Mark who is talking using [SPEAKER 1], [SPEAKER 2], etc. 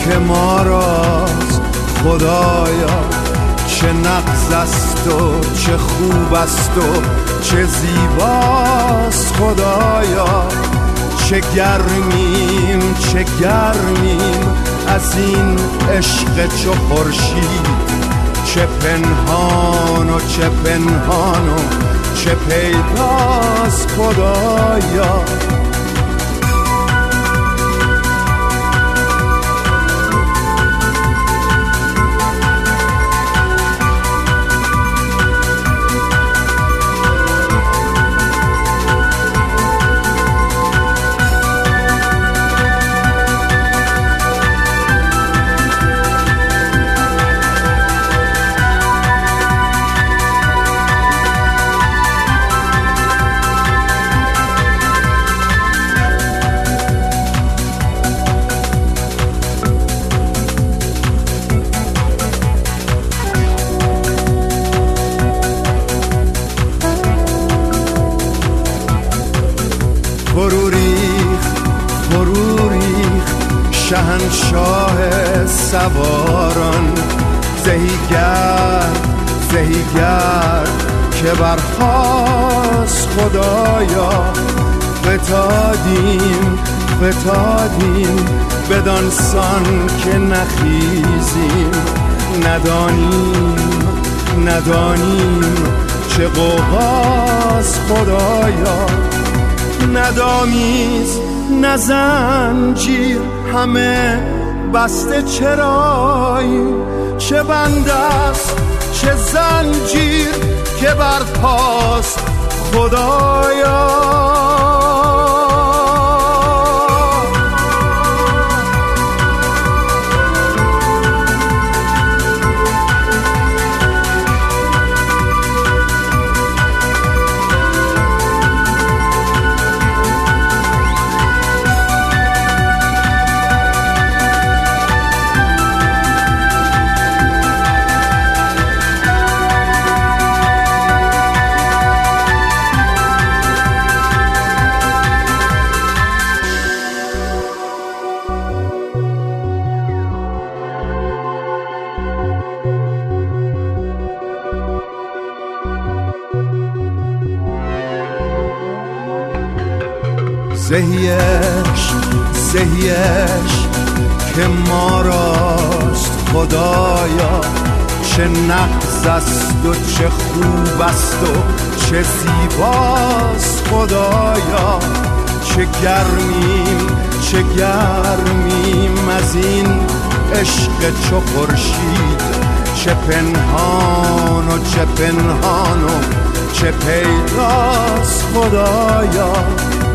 [SPEAKER 1] که ما راست خدایا، چه نغز است و چه خوب است و چه زیباست خدایا. چه گرمیم چه گرمیم از این عشق چو خورشید، چه پنهان و چه پنهان و چه پیداست خدایا. فرو ریخت شهنشاه سواران، زهی گرد که برخاست خدایا. فتادیم بدانسان که نخیزیم، ندانیم چه غوغاست خدایا. ندامیز نه زنجیر همه بسته چراییم، چه بند است چه زنجیر که برپاست خدایا. زهی عشق که ما راست خدایا، چه نغز است و چه خوب است و چه زیباست خدایا. چه گرمیم از این عشق چو خورشید، چه پنهان و چه پنهان و چه پیداست خدایا.